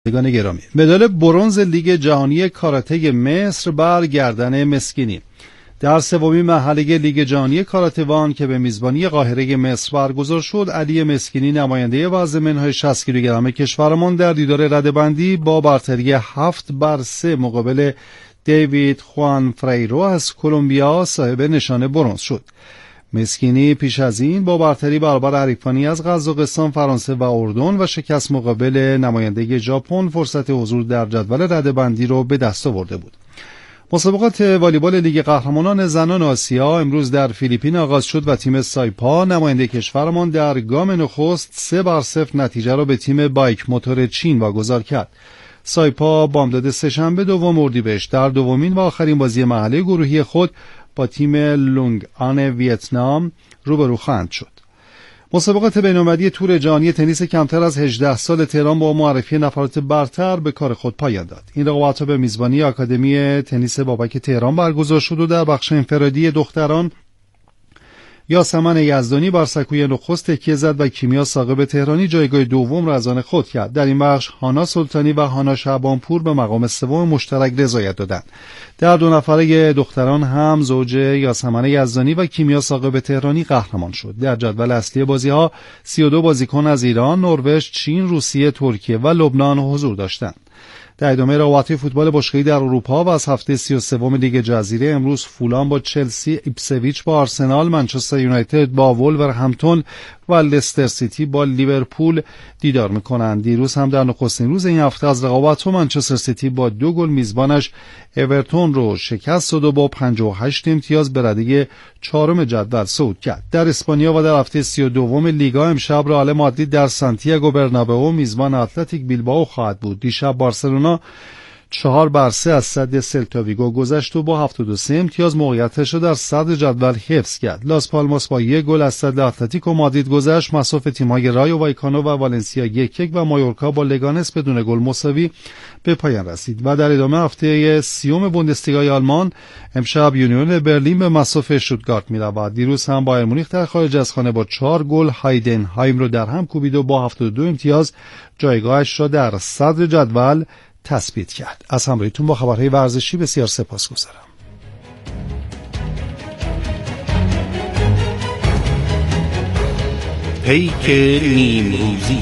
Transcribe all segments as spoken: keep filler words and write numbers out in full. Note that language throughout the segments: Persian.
گرامی، مدال برنز لیگ جهانی کاراته مصر بر گردن مسکینی. در سومین مرحله لیگ جهانی کاراته وان که به میزبانی قاهره مصر برگزار شد، علی مسکینی نماینده وزن منهای شصت کیلوگرم کشورمان در دیدار رده‌بندی با برتری هفت بر سه مقابل دیوید خوان فریرو از کلمبیا صاحب نشان برنز شد. مسکینی پیش از این با برتری برابر حریفانی از قزاقستان، فرانسه و اردن و شکست مقابل نماینده ژاپن فرصت حضور در جدول رده‌بندی را به دست آورده بود. مسابقات والیبال لیگ قهرمانان زنان آسیا امروز در فیلیپین آغاز شد و تیم سایپا نماینده کشورمان در گام نخست سه بر صفر نتیجه را به تیم بایک موتور چین واگذار کرد. سایپا بامداد سه‌شنبه دوم اردیبهشت در دومین و آخرین بازی مرحله گروهی خود با تیم لونگ آن ویتنام روبرو خواهند شد. مسابقات بین‌المللی تور جهانی تنیس کمتر از هجده سال تهران با معرفی نفرات برتر به کار خود پایان داد. این رقابت‌ها به میزبانی آکادمی تنیس بابک تهران برگزار شد و در بخش انفرادی دختران یاسمن یزدانی بر سکوی نخست تکیه زد و کیمیا ساقب تهرانی جایگاه دوم را از آن خود کرد. در این بخش هانا سلطانی و هانا شعبانپور به مقام سوم مشترک رضایت دادند. در دو نفره دختران هم زوج یاسمن یزدانی و کیمیا ساقب تهرانی قهرمان شد. در جدول اصلی بازی‌ها سی و دو بازیکن از ایران، نروژ، چین، روسیه، ترکیه و لبنان حضور داشتند. در ادامه رقابت‌های فوتبال باشگاهی در اروپا و از هفته سی و سوم لیگ جزیره امروز فولان با چلسی، ایپسویچ با آرسنال، منچستر یونایتد با وولورهمپتون و لستر سیتی با لیورپول دیدار می‌کنند. دیروز هم در نخستین روز این هفته از رقابت‌ها منچستر سیتی با دو گل میزبانش اورتون رو شکست داد و با پنجاه و هشت امتیاز به رده چهارم جدول صعود کرد. در اسپانیا و در هفته سی و دوم لیگا امشب رئال مادرید در سانتیاگو برنابئو میزبان اتلتیک بیلبائو خواهد بود. دیشب بارسلونا چهار بر سه از صد سلتا ویگو گذشت و با هفتاد و سه امتیاز موقعیتش را در صدر جدول حفظ کرد. لاس پالماس با یک گل از صدر اتلتیکو مادرید گذشت. مصاف تیم‌های رایو وایکانو و والنسیا یک یک و مایورکا با لگانس بدون گل مساوی به پایان رسید. و در ادامه هفته سیوم بوندسلیگای آلمان امشب یونیون برلین به مصاف شتوتگارت می‌رود. دیروز هم بایر مونیخ در خارج از خانه با چهار گل هایدنهایم رو در هم کوبید و با هفتاد و دو امتیاز جایگاهش را در صدر جدول تثبیت کرد. از همراهیتون با خبرهای ورزشی بسیار سپاسگزارم. پیک نیمروزی.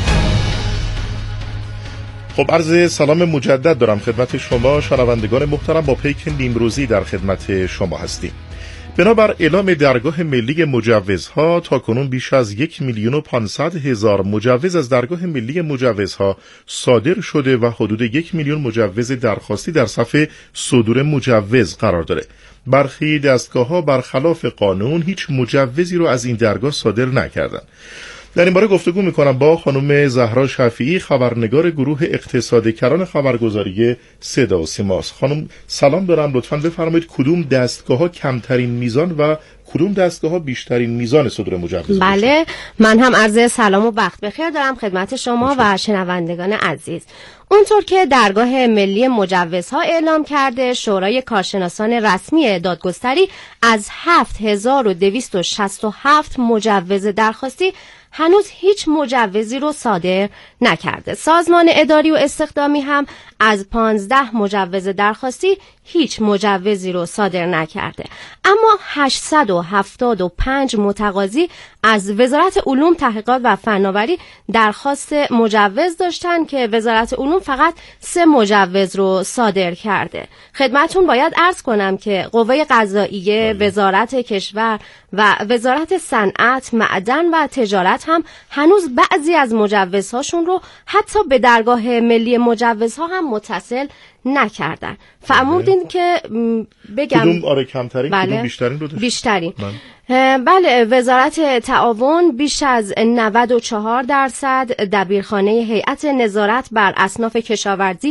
خب عرض سلام مجدد دارم خدمت شما شنوندگان محترم. با پیک نیمروزی در خدمت شما هستیم. بنابر اعلام درگاه ملی مجوزها تاکنون بیش از یک میلیون و پانصد هزار مجوز از درگاه ملی مجوزها صادر شده و حدود یک میلیون مجوز درخواستی در صف صدور مجوز قرار داره. برخی دستگاه‌ها برخلاف قانون هیچ مجوزی رو از این درگاه صادر نکردن. در این باره گفتگو میکنم با خانم زهرا شفیعی، خبرنگار گروه اقتصادگران خبرگزاری صدا و سیماست. خانم سلام دارم، لطفاً بفرمایید کدوم دستگاه‌ها کمترین میزان و کدوم دستگاه‌ها بیشترین میزان صدور مجوز؟ بله، من هم عرض سلام و وقت بخیر دارم خدمت شما و شنوندگان عزیز. اونطور که درگاه ملی مجوزها اعلام کرده، شورای کارشناسان رسمی دادگستری از هفت هزار و دویست و شصت و هفت مجوز درخواستی هنوز هیچ مجوزی رو صادر نکرده. سازمان اداری و استخدامی هم از پانزده مجوز درخواستی هیچ مجوزی رو صادر نکرده. اما هشتصد و هفتاد و پنج متقاضی از وزارت علوم، تحقیقات و فناوری درخواست مجوز داشتن که وزارت علوم فقط سه مجوز رو صادر کرده. خدمتون باید عرض کنم که قوه قضاییه، وزارت کشور و وزارت صنعت، معدن و تجارت هم هنوز بعضی از مجوزهاشون رو حتی به درگاه ملی مجوزها هم متصل نکردن. فرمودین که بگم کدوم آره کمترین، بله. کدوم بیشترین رو داشت؟ بیشترین بله. بله، وزارت تعاون بیش از نود و چهار درصد، دبیرخانه هیئت نظارت بر اصناف کشاورزی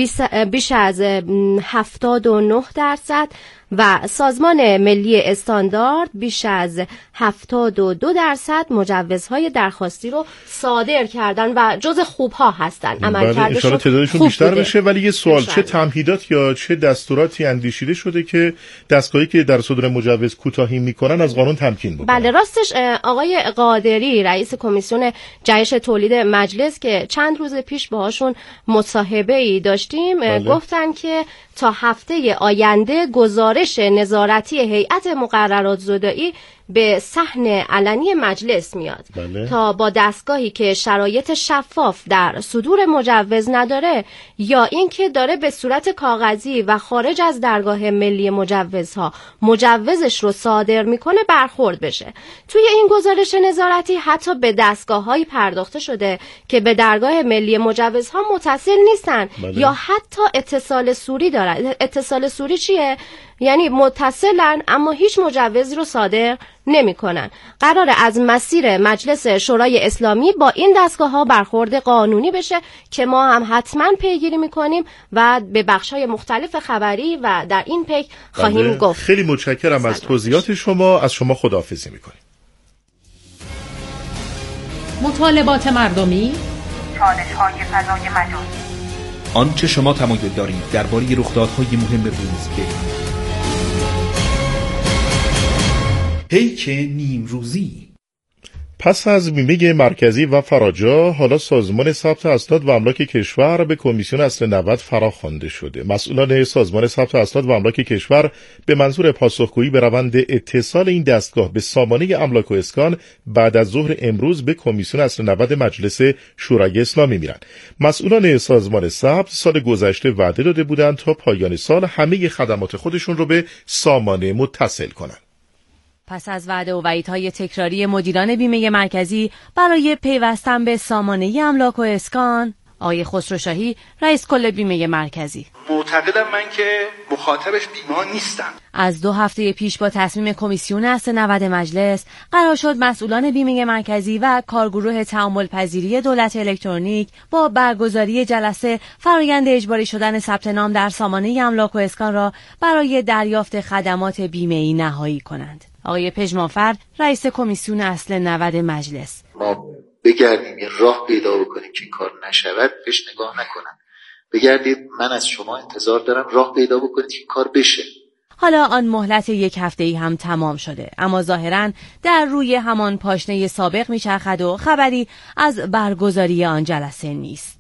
بیش از هفتاد و نه درصد و سازمان ملی استاندارد بیش از هفتاد و دو درصد مجوزهای درخواستی رو صادر کردن و جز خوبها هستن. عملکردشون تعدادشون بیشتر بوده. بشه. ولی یه سوال، بشه. چه تمهیدات یا چه دستوراتی اندیشیده شده که دستگاهی که در صدور مجوز کوتاهی میکنن از قانون تمکین بکنن؟ بله راستش آقای قادری رئیس کمیسیون جهش تولید مجلس که چند روز پیش باهاشون مصاحبه‌ای داشتیم بله. گفتن که تا هفته آینده گزارش نظارتی هیئت مقررات زدایی به صحن علنی مجلس میاد بله. تا با دستگاهی که شرایط شفاف در صدور مجوز نداره یا اینکه داره به صورت کاغذی و خارج از درگاه ملی مجوزها مجوزش رو صادر میکنه برخورد بشه. توی این گزارش نظارتی حتی به دستگاه‌هایی پرداخته شده که به درگاه ملی مجوزها متصل نیستن بله. یا حتی اتصال سوری دارن. اتصال سوری چیه؟ یعنی متصلن اما هیچ مجوزی رو صادر نمی کنن. قراره از مسیر مجلس شورای اسلامی با این دستگاه ها برخورد قانونی بشه که ما هم حتما پیگیری می کنیم و به بخش های مختلف خبری و در این پیک خواهیم بله. گفت. خیلی متشکرم از توضیحات شما. از شما خداحافظی می کنیم. مطالبات مردمی، چالش های فضای مجازی، آنچه شما تمایل دارید درباره رخدادهای مهم روز بگویید. پیک نیمروزی. پس از بیمه مرکزی و فراجا، حالا سازمان ثبت اسناد و املاک کشور به کمیسیون اصل نود فراخوانده شده. مسئولان سازمان ثبت اسناد و املاک کشور به منظور پاسخگویی به روند اتصال این دستگاه به سامانه املاک و اسکان بعد از ظهر امروز به کمیسیون اصل نود مجلس شورای اسلامی میرن. مسئولان سازمان ثبت سال گذشته وعده داده بودند تا پایان سال همه خدمات خودشون رو به سامانه متصل کنند. پس از وعده و وعیدهای تکراری مدیران بیمه مرکزی برای پیوستن به سامانه املاک و اسکان، آقای خسروشاهی رئیس کل بیمه مرکزی: معتقدم من که مخاطبش بیمه ها نیستم. از دو هفته پیش با تصمیم کمیسیون اصل نود مجلس قرار شد مسئولان بیمه مرکزی و کارگروه تعامل پذیری دولت الکترونیک با برگزاری جلسه فرآیند اجباری شدن ثبت نام در سامانه املاک و اسکان را برای دریافت خدمات بیمه‌ای نهایی کنند. آقای پژمانفر رئیس کمیسیون اصل نود مجلس: ما بگردیم یه راه پیدا بکنیم که این کار نشود، بهش نگاه نکنن. بگردید، من از شما انتظار دارم راه پیدا بکنید که این کار بشه. حالا آن مهلت یک هفته‌ای هم تمام شده، اما ظاهراً در روی همان پاشنه سابق میچرخد و خبری از برگزاری آن جلسه نیست.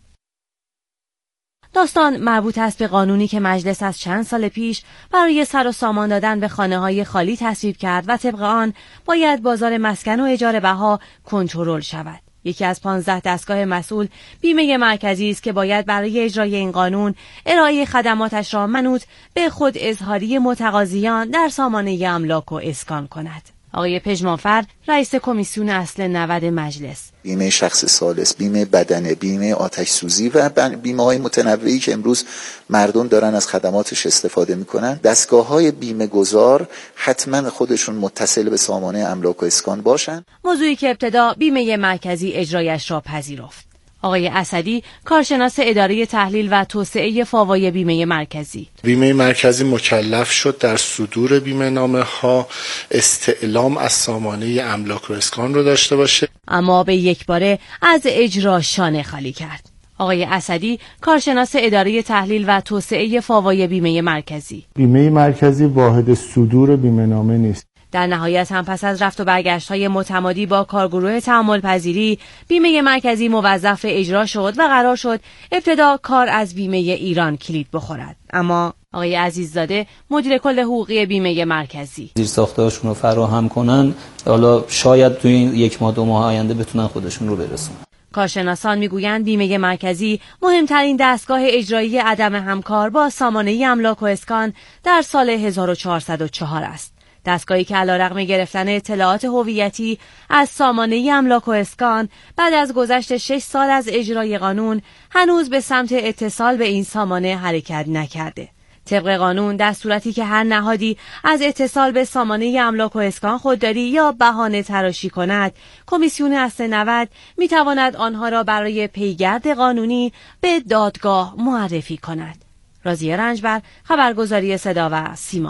داستان مربوط است به قانونی که مجلس از چند سال پیش برای سر و سامان دادن به خانه‌های خالی تصویب کرد و طبق آن باید بازار مسکن و اجاره بها کنترل شود. یکی از پانزده دستگاه مسئول بیمه مرکزی است که باید برای اجرای این قانون ارائه خدماتش را منوط به خود اظهاری متقاضیان در سامانه املاک و اسکان کند. آقای پژمانفر رئیس کمیسیون اصل نود مجلس: بیمه شخص ثالث، بیمه بدنه، بیمه آتش سوزی و بیمه های متنوعی که امروز مردم دارن از خدماتش استفاده میکنن، دستگاه های بیمه گذار حتما خودشون متصل به سامانه املاک و اسکان باشن. موضوعی که ابتدا بیمه مرکزی اجرایش را پذیرفت. آقای اسدی کارشناس اداره تحلیل و توسعه فاوای بیمه مرکزی: بیمه مرکزی مکلف شد در صدور بیمه نامه ها استعلام از سامانه املاک و اسکان رو داشته باشه، اما به یک باره از اجرا شانه خالی کرد. آقای اسدی کارشناس اداره تحلیل و توسعه فاوای بیمه مرکزی: بیمه مرکزی واحد صدور بیمه نامه نیست. در نهایت هم پس از رفت و برگشت‌های متمادی با کارگروه تعامل پذیری، بیمه مرکزی موظف اجرا شد و قرار شد ابتدا کار از بیمه ایران کلید بخورد. اما آقای عزیززاده مدیر کل حقوقی بیمه مرکزی: زیرساخته‌هاشون رو فراهم کنن، حالا شاید تو این یک ماه دو ماه آینده بتونن خودشون رو برسونن. کارشناسان میگویند بیمه مرکزی مهمترین دستگاه اجرایی عدم همکار با سامانه املاک و اسکان در سال هزار و چهارصد و چهار است. دستگاهی که علیرغم گرفتن اطلاعات هویتی از سامانه املاک و اسکان بعد از گذشت شش سال از اجرای قانون هنوز به سمت اتصال به این سامانه حرکت نکرده. طبق قانون در صورتی که هر نهادی از اتصال به سامانه املاک و اسکان خودداری یا بهانه تراشی کند، کمیسیون اصل نود میتواند آنها را برای پیگرد قانونی به دادگاه معرفی کند. راضیه رنجبر، خبرگزاری صدا و سیما.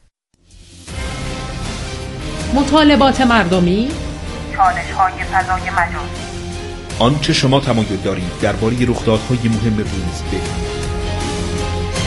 مطالبات مردمی، چالش های فضای مجازی، آنچه شما تمایل دارید درباره رخدادهای مهم روز بگویید.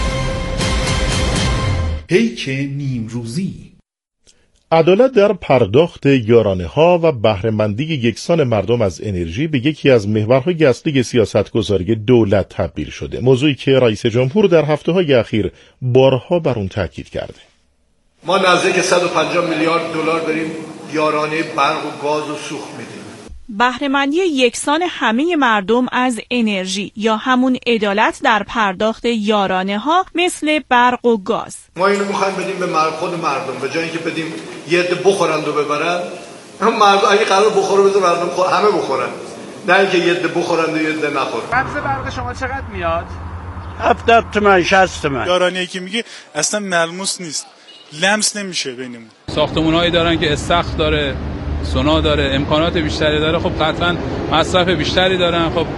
پیک نیمروزی. عدالت در پرداخت یارانه‌ها و بهره‌مندی یکسان مردم از انرژی به یکی از محورهای اصلی سیاستگذاری دولت تبدیل شده. موضوعی که رئیس جمهور در هفته‌های اخیر بارها بر اون تاکید کرده. ما نزدیک صد و پنجاه میلیارد دلار داریم یارانه برق و گاز و سوخت میدیم. بهره‌مندی یکسان همه مردم از انرژی یا همون عدالت در پرداخت یارانه ها مثل برق و گاز. ما اینو میخوایم بدیم به خود مردم، به جای اینکه بدیم یه عده بخورند و ببرن. هم مردم اگه قرار بخوره بذار مردم خور همه بخورن، نه اینکه یه عده بخورند و یه عده نخورن. قبض برق شما چقدر میاد؟ هفتاد تومن شصت تومن. یارانه‌ای که میگه اصلا ملموس نیست، لمس نمیشه بینمون. ساختمونایی دارن که استخر داره، سونا داره، امکانات بیشتری داره، خب قطعا مصرف بیشتری دارن. خب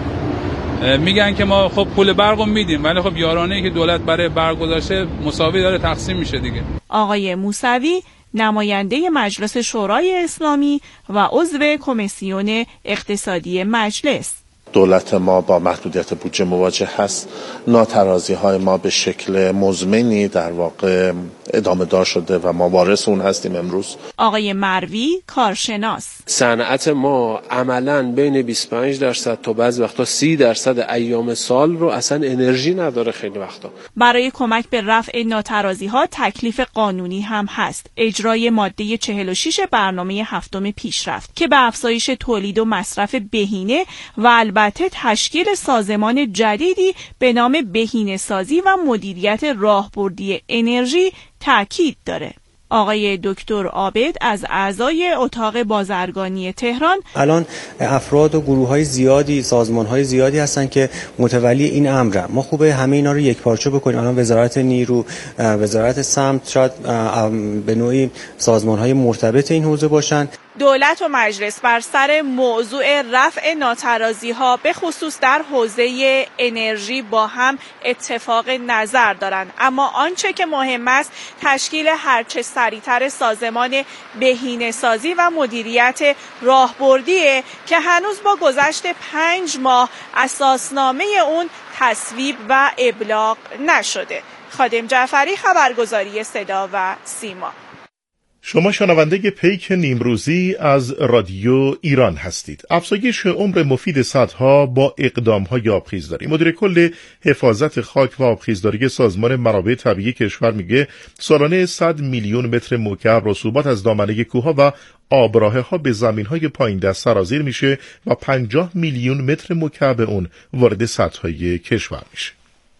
میگن که ما خب پول برقو میدیم، ولی خب یارانه‌ای که دولت برای برق گذاشته مساوی داره تقسیم میشه دیگه. آقای موسوی نماینده مجلس شورای اسلامی و عضو کمیسیون اقتصادی مجلس. دولت ما با محدودیت بودجه مواجه هست. ناترازی های ما به شکل مزمنی در واقع ادامه دار شده و ما وارث اون هستیم امروز. آقای مروی کارشناس: صنعت ما عملاً بین بیست و پنج درصد تا بعضی وقتا سی درصد ایام سال رو اصلا انرژی نداره. خیلی وقتا برای کمک به رفع ناترازی ها تکلیف قانونی هم هست: اجرای ماده چهل و شش برنامه هفتم پیشرفت که به افزایش تولید و مصرف بهینه و البته تشکیل سازمان جدیدی به نام بهینه‌سازی و مدیریت راهبردی انرژی تأکید داره. آقای دکتر عابد از اعضای اتاق بازرگانی تهران: الان افراد و گروه‌های زیادی، سازمان‌های زیادی هستن که متولی این امرن. ما خوبه همه اینا رو یکپارچه بکنیم. الان وزارت نیرو، وزارت سمت شاید به نوعی سازمان‌های مرتبط این حوزه باشن. دولت و مجلس بر سر موضوع رفع ناترازی ها به خصوص در حوزه انرژی با هم اتفاق نظر دارند، اما آنچه که مهم است تشکیل هرچه سریعتر سازمان بهینه‌سازی و مدیریت راهبردیه که هنوز با گذشت پنج ماه اساسنامه اون تصویب و ابلاغ نشده. خادم جعفری، خبرگزاری صدا و سیما. شما شنونده پیک نیمروزی از رادیو ایران هستید. افزایش عمر مفید سدها با اقدام‌های آبخیزداری. مدیر کل حفاظت خاک و آبخیزداری سازمان منابع طبیعی کشور میگه سالانه صد میلیون متر مکعب رسوبات از دامنه کوه‌ها و آبراهه‌ها به زمین‌های پایین دست سرازیر میشه و پنجاه میلیون متر مکعب اون وارد سدهای کشور میشه.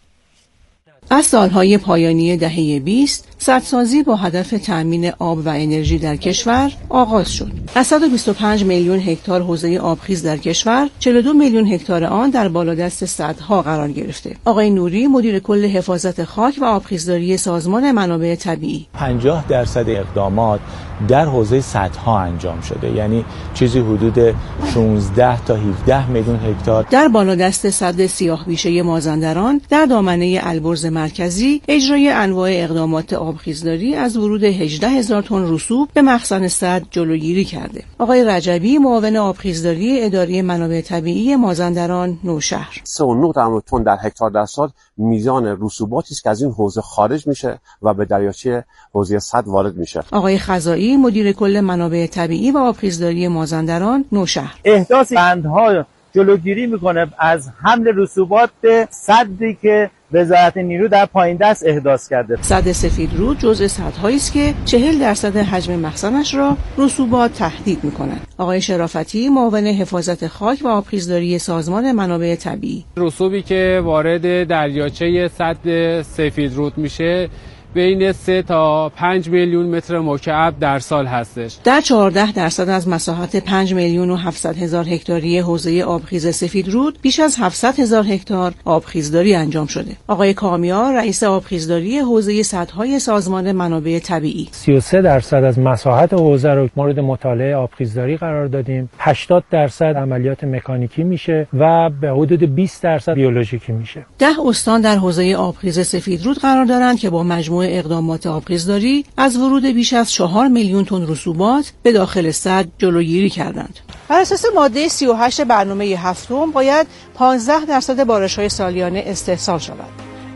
از سالهای پایانی دهه بیست، سدسازی با هدف تأمین آب و انرژی در کشور آغاز شد. از صد و بیست و پنج میلیون هکتار حوزه آبخیز در کشور، چهل و دو میلیون هکتار آن در بالادست سدها قرار گرفته. آقای نوری، مدیر کل حفاظت خاک و آبخیزداری سازمان منابع طبیعی: پنجاه درصد اقدامات در حوزه سدها انجام شده، یعنی چیزی حدود شانزده تا هفده میلیون هکتار. در بالادست سد سیاه‌بیشه مازندران در دامنه البرز مرکزی، اجرای انواع اقدامات آبخیزداری از ورود هجده هزار تن رسوب به مخزن سد جلوگیری کرده. آقای رجبی، معاون آبخیزداری اداره منابع طبیعی مازندران نوشهر: سه و نه دهم تن در هکتار در سال میزان رسوباتی است که از این حوزه خارج میشه و به دریاچه حوزه سد وارد میشه. آقای خزائی، مدیر کل منابع طبیعی و آبخیزداری مازندران نوشهر: احداث بندها جلوگیری میکنه از حمل رسوبات به سدی که وزارت نیرو در پایین دست احداث کرده. سد سفیدرود جزء سدهایی است که چهل درصد حجم مخزنش را رسوبات تهدید میکنند. آقای شرافتی، معاون حفاظت خاک و آبخیزداری سازمان منابع طبیعی: رسوبی که وارد دریاچه سد سفیدرود میشه بین سه تا پنج میلیون متر مکعب در سال هستش. در چهارده درصد از مساحت پنج میلیون و هفتصد هزار هکتاری حوزه آبخیز سفیدرود بیش از هفتصد هزار هکتار آبخیزداری انجام شده. آقای کامیار، رئیس آبخیزداری حوزه سدهای سازمان منابع طبیعی: سی و سه درصد از مساحت حوزه رو مورد مطالعه آبخیزداری قرار دادیم. هشتاد درصد عملیات مکانیکی میشه و به حدود بیست درصد بیولوژیکی میشه. ده استان در حوزه آبخیز سفیدرود قرار دارند که با مجموع اقدامات آبخیزداری از ورود بیش از چهار میلیون تن رسوبات به داخل سد جلوگیری کردند. بر اساس ماده سی و هشت برنامه هفتم باید پانزده درصد بارش‌های سالیانه استحصال شود.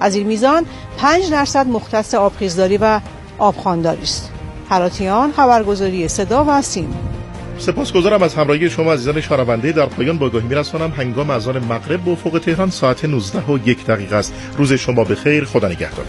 از این میزان پنج درصد مختص آبخیزداری و آبخوانداری است. هراتیان، خبرگزاری صدا و سیما. سپاسگزارم از همراهی شما عزیزان شنونده. در پایان با آگاهی می‌رسانم هنگام اذان مغرب به افق تهران ساعت نوزده و یک دقیقه است. روز شما بخیر. خدا نگهدار.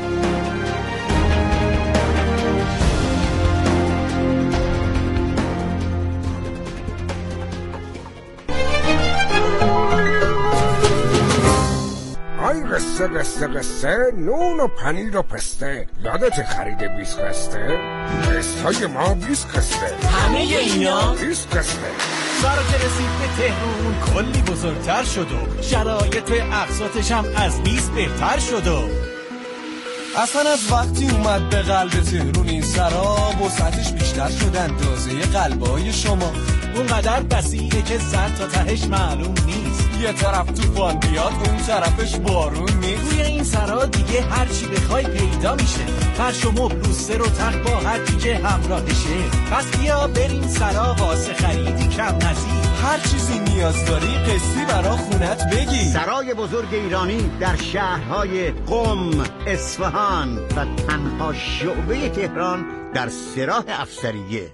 قصه قصه قصه نون و پنیر و پسته یادت خرید بیست قصه؟ قصه ما بیست قصه همه اینا بیست قصه. سارا که رسید به تهرون کلی بزرگتر شد و شرایط اقساطش هم از بیست بهتر شد و اصلا از وقتی اومد به قلب تهرون این سرا وسعتش بیشتر شد اندازه قلبای شما اونقدر بسیده که سر تا تهش معلوم نیست یه طرف توفان بیاد اون طرفش بارون نیست روی این سرا دیگه هر چی بخوای پیدا میشه فرش و مبل و سر و تخت با هر کی که همراهشه پس بیا بریم سرا واسه خریدی کم نزید هر چیزی نیاز داری قصی برا خونت بگی. سرای بزرگ ایرانی در شهرهای قم، اصفهان و تنها شعبه تهران در سراح افسریه.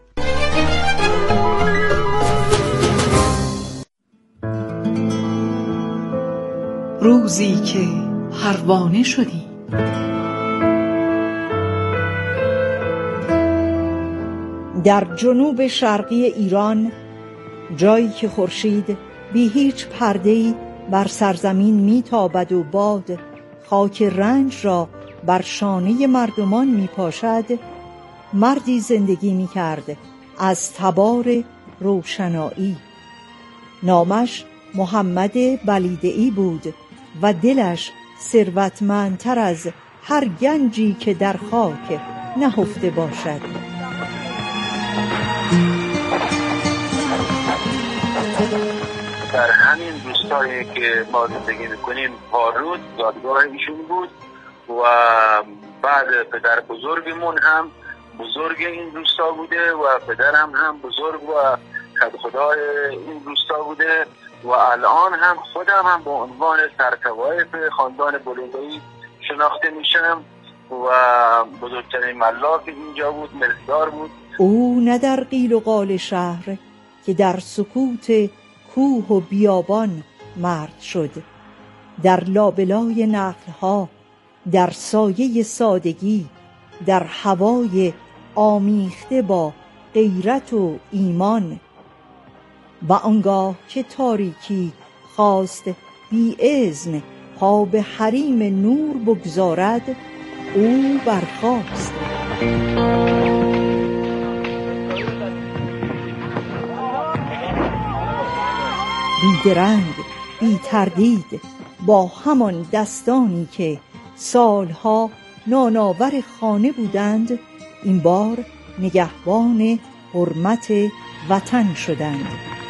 روزی که پروانه شدی در جنوب شرقی ایران، جایی که خورشید بی هیچ پرده‌ای بر سرزمین میتابد و باد خاک رنج را بر شانه مردمان میپاشد، مردی زندگی میکرد از تبار روشنایی. نامش محمد بلیدعی بود و دلش ثروتمندتر از هر گنجی که در خاک نهفته باشد. در همین روستایی که ما زندگی میکنیم پارود یادگاه ایشون بود و بعد پدر بزرگمون هم بزرگ این روستا بوده و پدرم هم بزرگ و خدای این روستا بوده و الان هم خودم هم به عنوان سرتوایف خاندان بلیدعی شناخته میشم و بزرگترین ملاک اینجا بود، ملکدار بود. او نه در قیل و قال شهر که در سکوت کوه و بیابان مرد شد، در لابلای نخلها، در سایه سادگی، در هوای آمیخته با غیرت و ایمان. و آنگاه که تاریکی خواست بی اذن پا به حریم نور بگذارد، او برخاست. بی درنگ، بی تردید، با همان دستانی که سالها نانآور خانه بودند، این بار نگهبان حرمت وطن شدند.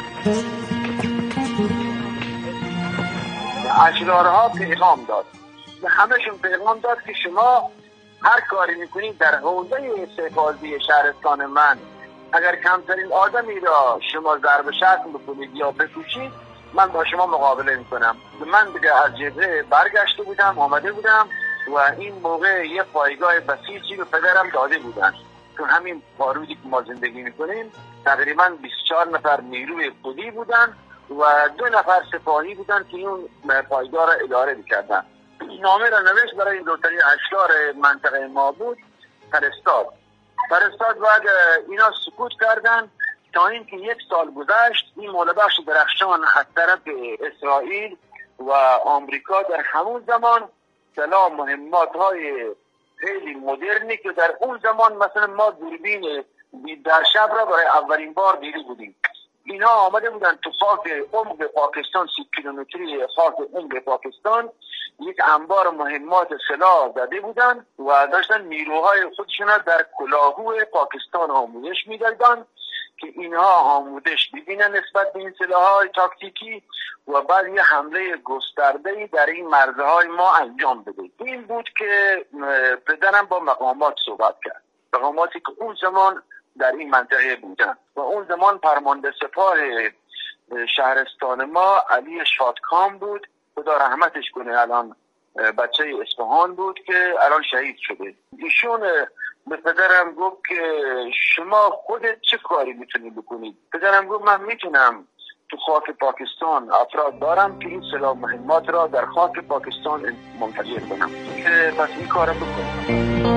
اشرارها پیغام داد و همه‌شون پیغام داد که شما هر کاری میکنید در حوزه استحفاظی شهرستان من، اگر کمترین آدمی را شما ضرب شتم بکنید یا بکشید، من با شما مقابله میکنم. من دیگه از جبهه برگشته بودم، آمده بودم و این موقع یه پایگاه بسیجی به پدرم داده بودن. تو همین پارودی که ما زندگی میکنیم تقریبا بیست و چهار نفر نیروی خودی بودن و دو نفر سپاهی بودن که اون پایگاه را اداره میکردن. نامه را نوشت برای دوترین اشرار منطقه ما بود، فرستاد. فرستاد بعد اینا سکوت کردن تا اینکه یک سال گذشت. این مولبخش درخشان از طرف اسرائیل و آمریکا در همون زمان سلام مهمات های خیلی مدرنی که در اون زمان مثلا ما دوربین در شب را برای اولین بار دیده بودیم، اینا آمده بودن تو خاک عمق پاکستان، سی کیلومتری خاک عمق پاکستان یک انبار مهمات سلاح زده بودن و داشتن نیروهای خودشون در کلاهو پاکستان آموزش میدادن که اینها آموزش ببینن نسبت به این سلاح‌های تاکتیکی و بعد یه حمله گسترده‌ای در این مرزهای ما انجام بده. این بود که پدرم با مقامات صحبت کرد، مقاماتی که اون زمان در این منطقه بودن و اون زمان فرمانده سپاه شهرستان ما علی شادکام بود، خدا رحمتش کنه، الان بچه اصفهان بود که الان شهید شده. ایشون به پدرم گفت که شما خودت چه کاری میتونی بکنید؟ پدرم گفت من میتونم تو خاک پاکستان افراد دارم که این سلاح مهمات را در خاک پاکستان منتشر کنم که پس این کار بکنم.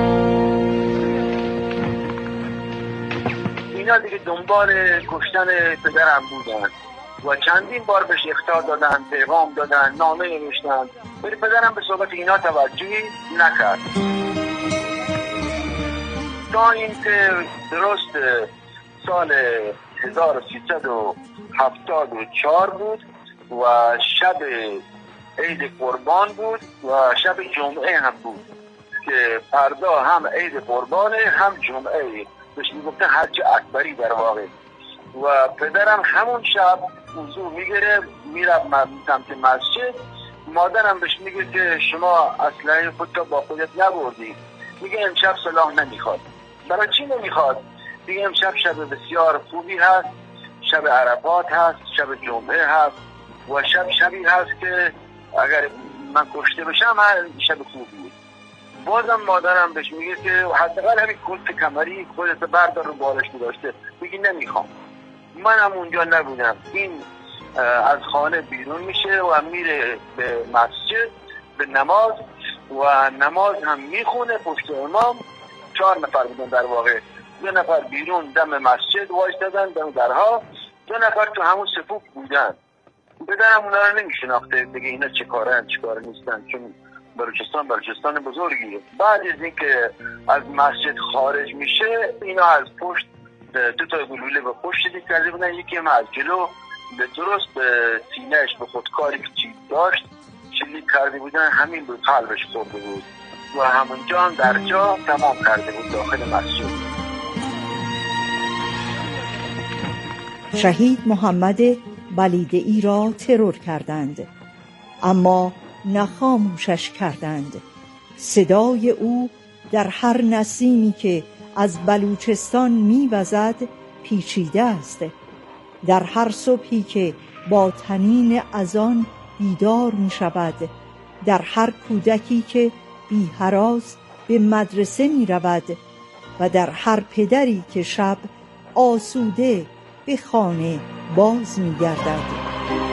اینا دیگه دنبال کشتن پدرم بودن و چندین بار بهش اخطار دادن، پیغام دادن، نامه نوشتن، ولی پدرم به صحبت اینا توجهی نکرد تا اینکه درست سال هزار و سیصد و هفتاد و چهار بود و شب عید قربان بود و شب جمعه هم بود که فردا هم عید قربانه هم جمعه، بهش میگفتن حج اکبری در واقع. و پدرم همون شب وضو میگیره میره سمت مسجد. مادرم بهش میگه که شما اسلحه خودت با خودت نبردی. میگه امشب سلاح نمیخواد. برای چی نمیخواد؟ میگه امشب شب بسیار خوبی هست، شب عرفات هست، شب جمعه هست و شب شبی هست که اگر من کشته بشم هر شب خوبیه. بازم مادرم بهش میگه که حداقل همین کلت کمری خودت بردار رو بالش میداشته. میگه نمیخوام. منم اونجا نبودم. این از خانه بیرون میشه و میره به مسجد به نماز و نماز هم میخونه پشت امام. چهار نفر بودن در واقع، دو نفر بیرون دم مسجد وایستادن دم درها، دو نفر تو همون صفوف بودن. پدرم اونا رو نمیشناخته بگه اینا چه کارن چه کار نیستن، چون بلوچستان بلوچستان بزرگیه. بعد از اینکه از مسجد خارج میشه اینا از پشت دو تا گلوله به پشت کرده بودن، یکی هم از جلو به درست به سینهش به خودکاری که چیز داشت شلیک کرده بودن، همین به قلبش خورده بود و همونجا هم در جا تمام کرده بود داخل مسجد. شهید محمد بلیدعی را ترور کردند، اما نخاموشش کردند. صدای او در هر نسیمی که از بلوچستان می‌وزد پیچیده است. در هر صبحی که با طنین اذان بیدار می‌شود، در هر کودکی که بی هراس به مدرسه می‌رود و در هر پدری که شب آسوده به خانه باز می‌گردد.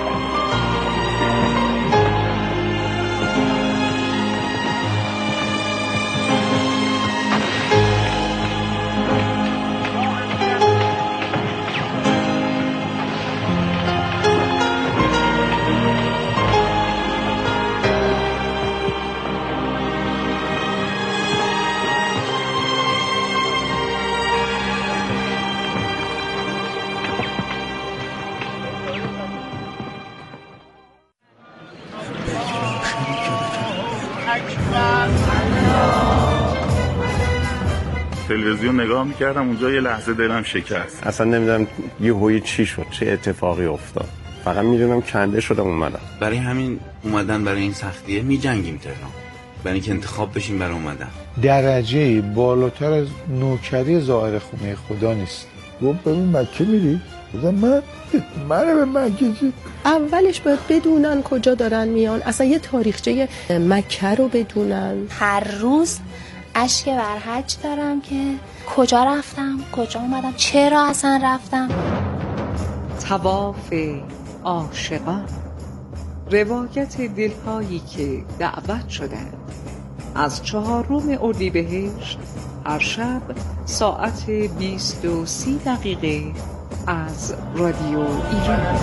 تلویزیون نگاه میکردم اونجا یه لحظه دلم شکست. اصلا نمیدونم یه هوی چی شد، چه اتفاقی افتاد. فقط میدونم کنده شدم اومدم. برای همین اومدن برای این سختیه میجنگیم تهران، برای اینکه انتخاب بشیم برای اومدن. درجه بالاتر از نوکری ظاهر خونه خدا نیست. گفت ببین مکه میری؟ بودم من منه به مکه چی؟ اولش باید بدونن کجا دارن میان، اصلا یه تاریخچه مکه رو بدونن. هر روز اشک بر حج دارم که کجا رفتم، کجا اومدم، چرا اصلا رفتم. طواف عاشقان، روایت دلهایی که دعوت شدند. از چهارم اردیبهشت هر شب ساعت بیست و سی دقیقه از رادیو ایران.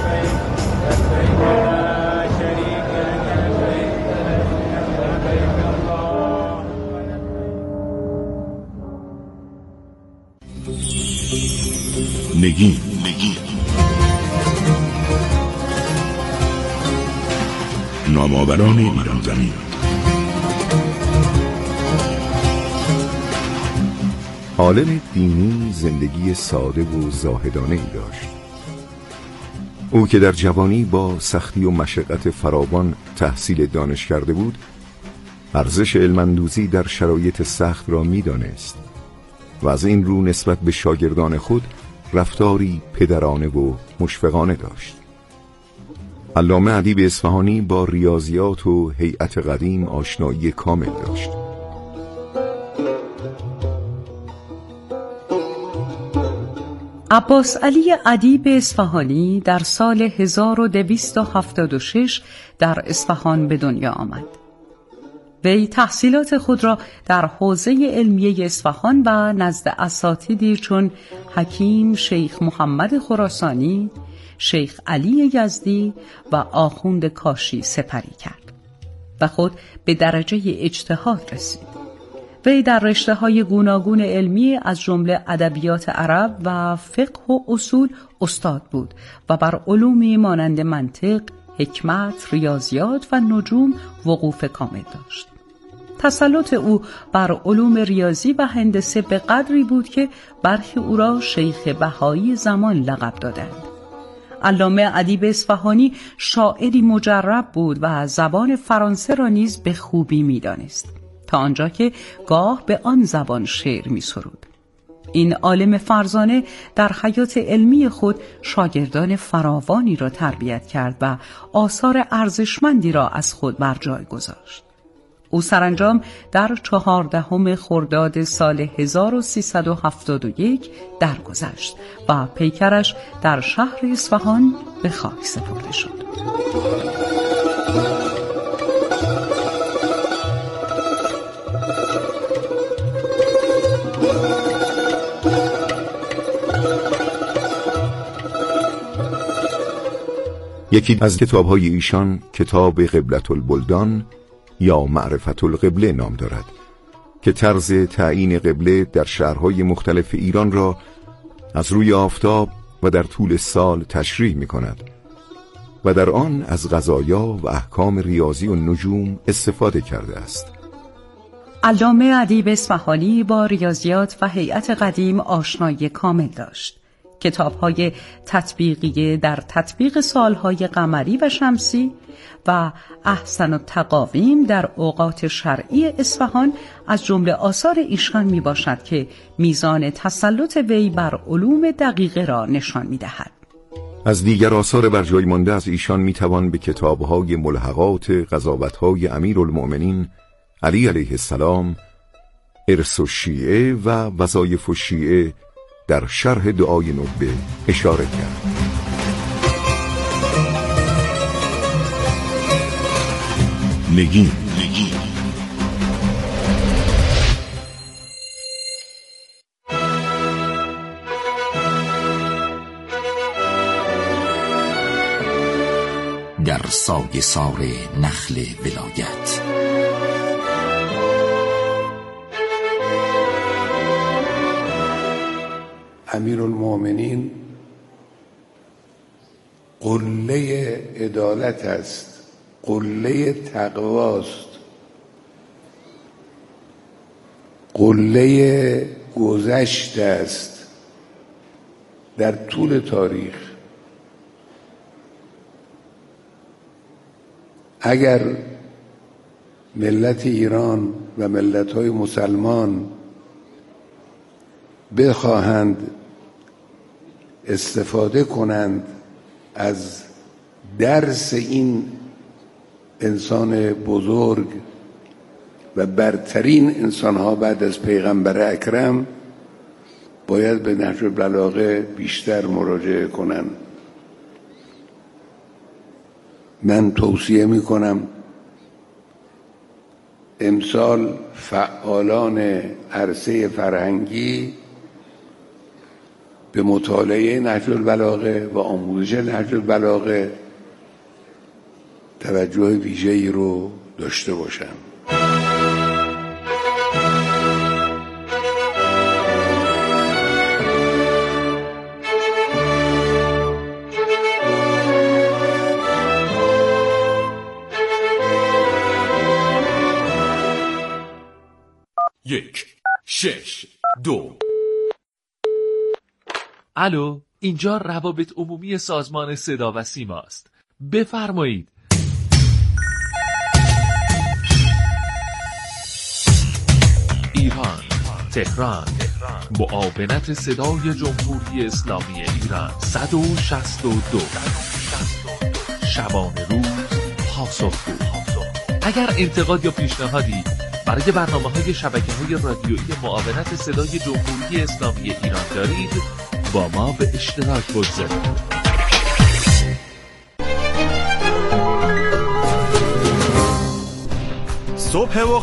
نگین نگین نامآوران ایران زمین. عالم دینی زندگی ساده و زاهدانه ای داشت. او که در جوانی با سختی و مشقت فراوان تحصیل دانش کرده بود، ارزش علم‌اندوزی در شرایط سخت را می‌دانست و از این رو نسبت به شاگردان خود رفتاری پدرانه و مشفقانه داشت. علامه ادیب اصفهانی با ریاضیات و هیئت قدیم آشنایی کامل داشت. عباس علی ادیب اصفهانی در سال هزار و دویست و هفتاد و شش در اصفهان به دنیا آمد. وی تحصیلات خود را در حوزه علمیه اصفهان و نزد اساتیدی چون حکیم شیخ محمد خراسانی، شیخ علی یزدی و آخوند کاشی سپری کرد و خود به درجه اجتهاد رسید. وی در رشته‌های گوناگون علمی از جمله ادبیات عرب و فقه و اصول استاد بود و بر علومی مانند منطق، حکمت، ریاضیات و نجوم وقوف کامل داشت. تسلط او بر علوم ریاضی و هندسه به قدری بود که برخی او را شیخ بهایی زمان لقب دادند. علامه ادیب اصفهانی شاعری مجرب بود و زبان فرانسه را نیز به خوبی می‌دانست، تا آنجا که گاه به آن زبان شعر می‌سرود. این عالم فرزانه در حیات علمی خود شاگردان فراوانی را تربیت کرد و آثار ارزشمندی را از خود بر جای گذاشت. او سرانجام در چهاردهم خرداد سال هزار و سیصد و هفتاد و یک درگذشت و پیکرش در شهر اصفهان به خاک سپرده شد. یکی از کتاب‌های ایشان کتاب قبلة البلدان یا معرفت القبله نام دارد که طرز تعیین قبله در شهرهای مختلف ایران را از روی آفتاب و در طول سال تشریح می کند و در آن از قضایا و احکام ریاضی و نجوم استفاده کرده است. علامه ادیب اصفهانی با ریاضیات و هیئت قدیم آشنایی کامل داشت. کتاب‌های تطبیقیه در تطبیق سالهای قمری و شمسی و احسن التقاویم در اوقات شرعی اصفهان از جمله آثار ایشان می باشد که میزان تسلط وی بر علوم دقیقه را نشان می دهد. از دیگر آثار بر جای مانده از ایشان می توان به کتاب‌های ملحقات قضاوت‌های امیرالمؤمنین علی علیه السلام، ارث الشیعه و وظایف الشیعه در شرح دعای ندبه اشاره کرد. نگین در سایه سار نخل ولایت امیرالمؤمنین قله عدالت است، قله تقواست، قله گذشت است. در طول تاریخ اگر ملت ایران و ملت‌های مسلمان بخواهند استفاده کنند از درس این انسان بزرگ و برترین انسانها بعد از پیغمبر اکرم، باید به نهج البلاغه بیشتر مراجعه کنند. من توصیه می کنم امسال فعالان عرصه فرهنگی به مطالعه نهج البلاغه و آموزش نهج البلاغه توجه ویژه‌ای رو داشته باشند. یک شش دو. الو، اینجا روابط عمومی سازمان صدا و سیما است. بفرمایید. ایران، تهران، معاونت صدای جمهوری اسلامی ایران. صد و شصت و دو شبانه روز پاسخگو. اگر انتقاد یا پیشنهادی برای برنامه‌های شبکه‌های رادیویی معاونت صدای جمهوری اسلامی ایران دارید، با ما به اشتراک بگذارید. صبح و